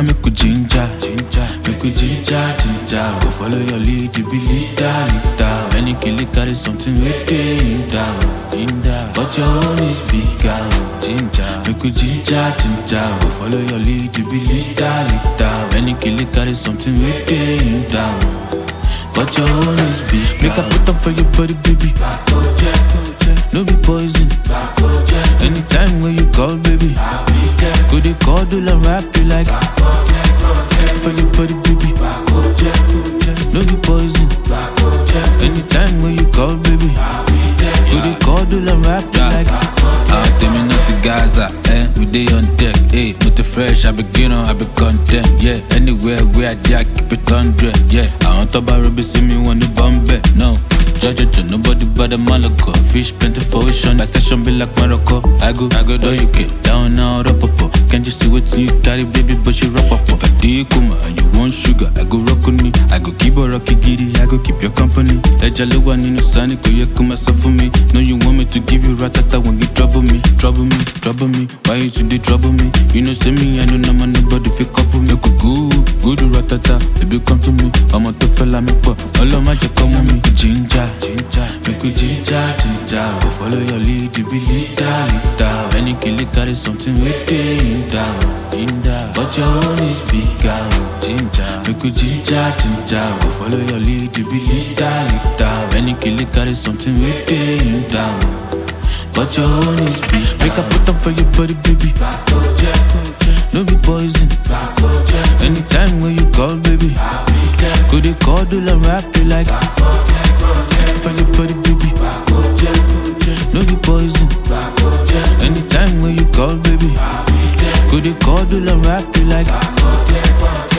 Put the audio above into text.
now make we ginger. Make we ginger. Go follow your lead, you be leader. Any kill it carry something with it in that. But your own is bigger. Make we ginger. Go follow your lead, you be leader. Any kill it carry something with it in that. But your own is bigger. Make I put up for your body, baby. No be poison. Anytime when you call, baby. Go they call, do la rap you like. For your body, baby. No be poison. Anytime when you call, baby. Go they call, do la rap you like. Tell me not to Gaza, we dey on deck, with the fresh, I begin on, I be content, yeah. Anywhere where I jack, keep it 100, yeah. I want to buy Ruby, see me when the bomb back, no. Judge, nobody but the Malaco. Fish plenty for ocean, my session be like Morocco. I go, though you get down now, up. Can't you see what you carry, baby, but you rock up. If I do you come and you want sugar, I go rock on me. I go keep a rocky giddy, I go keep your company. Ejale one in the sunny, go you come myself for me. No, you want me to give you ratata when you trouble me. Why you today trouble me? You know, say me, I know no man, nobody feel couple me. Good ratata, baby, come to me. I'm a tough fella, me pop. All of my just come with me. Ginger. Make we ginger. Go follow your lead, you be leader. Any kill it carry something with it in that. But your own is bigger. Make we ginger. Go follow your lead, you be leader. Any kill it carry something with it in that. But your own is big. Make I put up for your body, baby. No be poison. Anytime when you call, baby. Go they call, do la rap you like. For your body, baby. No be poison. Anytime when you call, baby. Go they call, do la rap you like.